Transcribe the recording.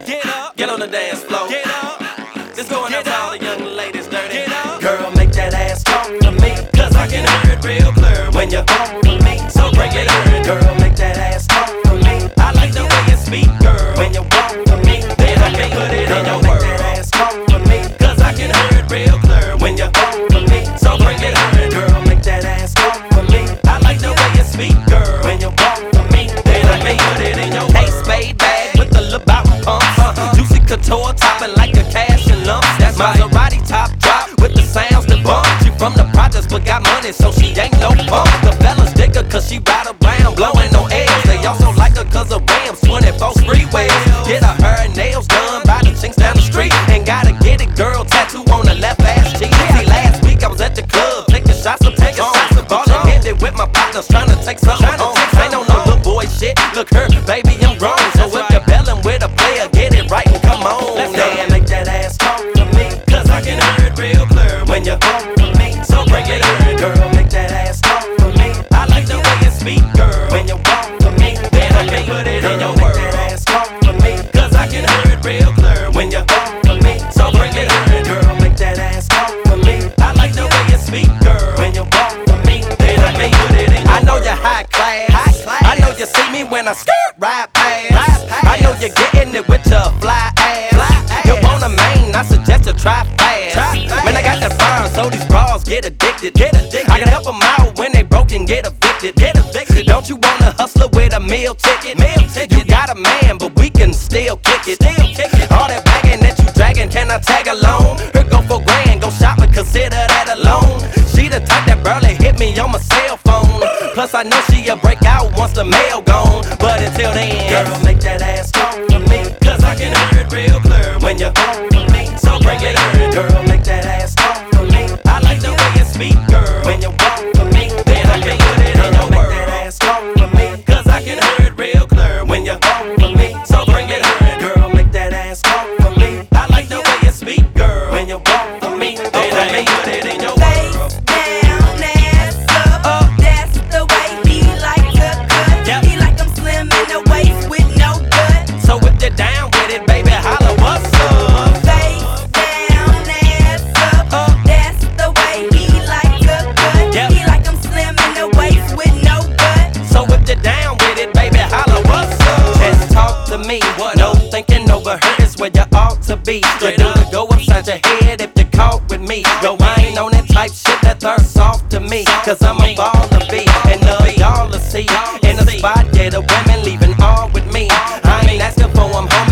Get on the dance floor. It's going out to all the young ladies dirty. Girl, make that ass talk to me, Cause I can hear it real clear when you talk to me. so bring it on. Girl, make that ass talk to me, I like the way you speak, girl. when you walk to me. Then I can put it in your Girl, make world. that ass talk to me, Cause I can hear it real clear when you talk to me. so bring it on. Girl, make that ass talk to me, I like the way you speak, girl. when you walk to me. Then I can put it in your world. Hey, spade bag with the lil' bout pumps. Juicy couture topping like a cash and lumps. That's Maserati top drop with the sounds that bump. She from the projects but got money, so she ain't no bump. The fellas dig her cause she ride around blowing no airs. They also like her cause of Rams 24 freeways. Get her hair and nails done by the chinks down the street. And gotta get it, girl, tattoo on the left ass cheek. See, last week I was at the club taking shots of Patron. Ballin' hit it with my partners trying to take something home. Ain't no little boy shit. Look her, baby, I'm grown. So if you're bellin' with a player, get it right and come on. Damn, make that ass talk to me, Cause I can hear it real clear when you talk to me. so bring it on. Girl, make that ass talk to me, I like the way you speak, girl. when you walk to me. Then I can put it in your Make world. that ass talk to me, Cause I can hear it real clear when you talk to me. so bring it on. Girl, make that ass talk to me, I like the way you speak, girl. when you walk to me. Then I can put it in your I know you're high class. I know you see me when I skirt right past. I know you're getting it with your fly ass. You want a main, I suggest you try fast. Man, I got that fire, so these bras get addicted. I can help them out when they broke and get evicted. Don't you want a hustler with a meal ticket? You got a man, but we can still kick it. All that bagging that you dragging, can I tag along? Her go for grand, go shopping, consider that alone. She the type that barely hit me on my cell phone. Plus I know she'll break out once the mail gone. But until then, Girl, make that ass talk to me, cause I can hear it real clear when you talk to me. so bring it on. Girl, make that ass talk to me, I like the way you speak, girl. when you walk to me. Then I can put it in your Make world. that ass talk to me, Cause I can hear it real clear when you talk to me. so bring it on. Girl, make that ass talk to me, I like the way you speak, girl. when you walk to me. Then I can put it in your Face world. down, ass up. That's the way he like to cut. Yep. He like 'em slim in the waist with no gut. So if you're down with it, baby, holla, what's up? Face down, ass up. That's the way he like to cut. Yep. He like 'em slim in the waist with no gut. So if you're down with it, baby, holla, what's up? Just talk to me. No thinking over her is where you ought to be. You do to go upside your head if you caught with me. Yo, I ain't on that type shit that thirsts off to me. Cause I'm a baller B and y'all to see. In the spot, yeah, the women leaving all with me. I ain't asking for 'em, homie.